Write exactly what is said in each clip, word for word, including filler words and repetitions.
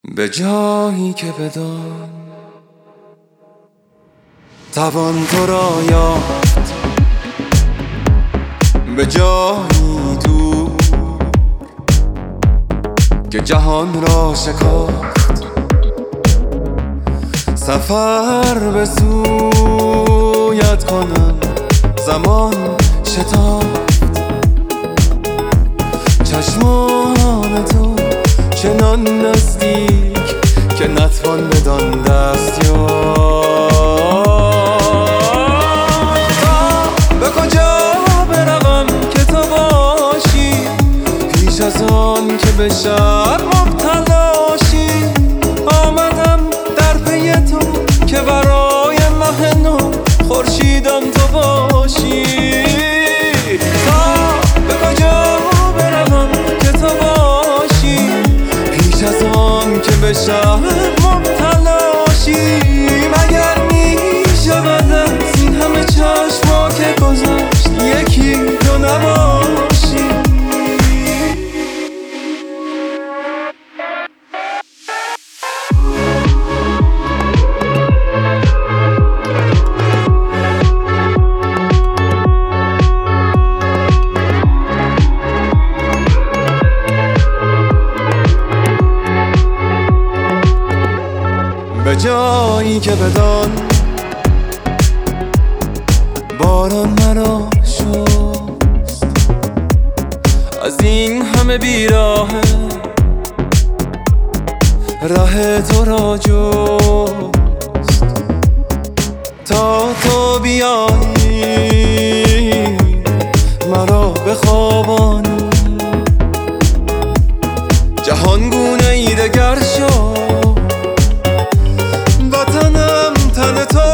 به جایی که بدان توان تو را یافت، به جایی دور که جهان را شکافت، سفر به سویت کنم زمان شتافت. چشمان تو چنان نزدیک که نتوان بدان دست یافت. تا به کجا بروم که تو باشی، پیش از آن که به شر مبتلاشی. آمدم در پی تو که برای ماه نو خورشیدم تو باشی. تا به کجا بروم که تو باشی، پیش از آن که به شهر مبتلاشی. مگر می شود از این همه چشما که گذشت یکی تو نباشی؟ به جایی که بدان باران مرا شست، از این همه بیراهه ره تو را جست. تا تو بیایی مرا بخوابانی، جهان گونه ای دگر شد. وطنم تن تو،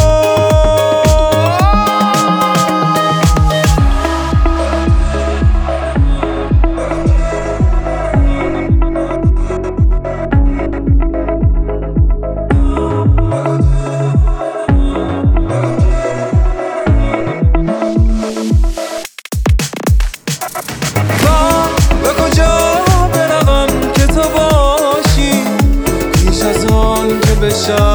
تا به کجا بروم که تو باشی، پیش از آن که به شهر